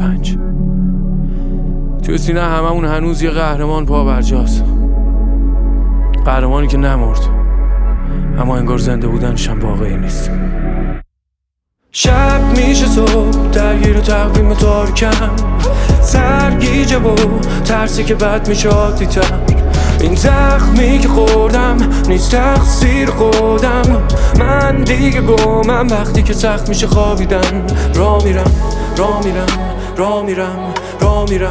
5 توی سینه هممون هنوز یه قهرمان پا برجاست، قهرمانی که نمرد اما انگار زنده بودنش هم واقعی نیست. شب میشه صبح درگیر تقویم تارکم، سرگیجه و ترسی که بد میشه عادی تر. این زخمی که خوردم نیست تقصیر خودم، من دیگه گمم وقتی که سخت میشه خوابیدن. راه میرم راه میرم راه میرم راه میرم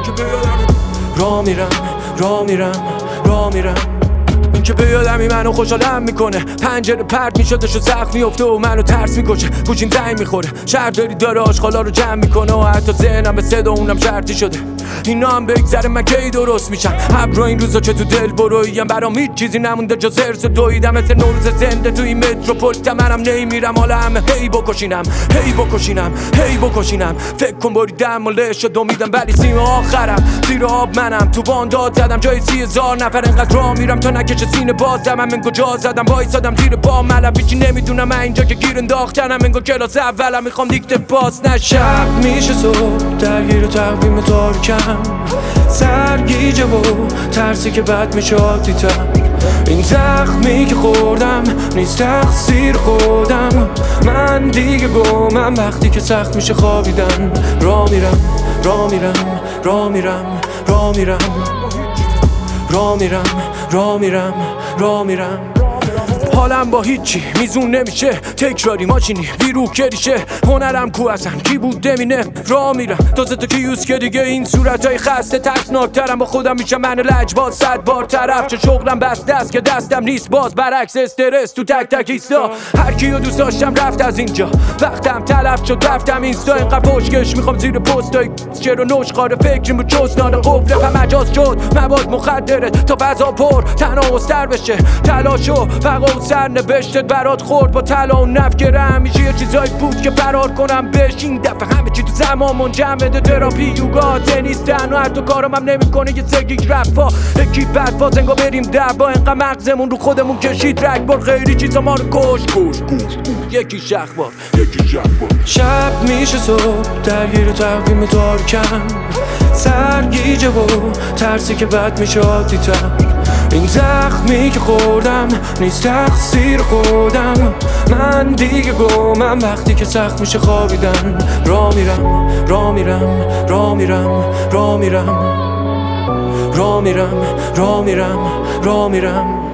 راه میرم راه میرم راه میرم. این که به یادمی منو خوشحالم میکنه، پنجره پرت میشدش و زخم میفته و منو ترس میکشه. گوشیم زنگ میخوره، شهرداری داره آشغالا رو جمع میکنه و حتی ذهنم به صدا اونم شرطی شده. اینا هم بگذره من کی درست میشم؟ ابر این روزا چه تو دل برویم، برام هیچ چیزی نمونده جز ارس و دویدم مثل نوروز زنده توی متروپولیتن. منم نمیرم حالا همه هی بکشینم هی بکشینم هی بکشینم. فکر کن بریدم و لش دومیدم ولی سیم آخرم زیر آب منم. تو بانداد زدم جای 30,000 نفر انقدر راه میرم تا نکشه سینه بازم. من کجا زدم وایسادم زیر پا ملم، هیچی نمیدونم من اینجا که گیر انداختنم. انگار کلاس اولم میخوام دیکته پاس نشم. میشه صبح درگیر تقویم تارکم، سرگیجه و ترسی که بد میشه عادی تر. این زخمی که خوردم نیست تقصیر خودم، من دیگه گمم وقتی که سخت میشه خوابیدن. راه میرم راه میرم راه میرم راه میرم راه میرم راه میرم راه میرم. حالم با هیچی میزون نمیشه، تکراری ماشینی بیروح کریشه. هنرم کو اصلا کی بود نمینه. راه میرم تازه تو کیوس که دیگه این صورتای خسته ترسناکترم. با خودم میشم من لجباز 100 بار طرف. چه شغلم بس دست که دستم نیست، باز برعکس استرس تو تک تک ایستا. هر کیو دوست داشتم رفت از اینجا، وقتم تلف شد رفتم اینستا. اینقدر پشکش میخوام زیر پستای چرا نوشخاره فکریم و چسنان قفل و مجاز شد. مواد مخدره تا فضا پر تنها استر بشه. تلاش و فقا و سرنوشتت برات خورد با طلا و نفگره. همیشه یه چیزایی بود که فرار کنم بهش، این دفعه همه چی تو زمان منجمده. تراپی یوگا تنیس تنها حتی کارم هم نمیکنه. یه سگیک رفا یکی بدفا زنگا بریم دربا. اینقدر مغزمون رو خودمون کشید رگبار، خیلی چیزا ما رو کش یکی شخبار یکی شخبار. شب میشه صبح درگیر تقویم تارکم، سرگیجه و ترسی که بد میشه عادی تر. این زخمی که خوردم نیست تقصیر خودم، من دیگه گمم وقتی که سخت میشه خوابیدن. راه میرم راه میرم راه میرم راه میرم راه میرم راه میرم راه میرم.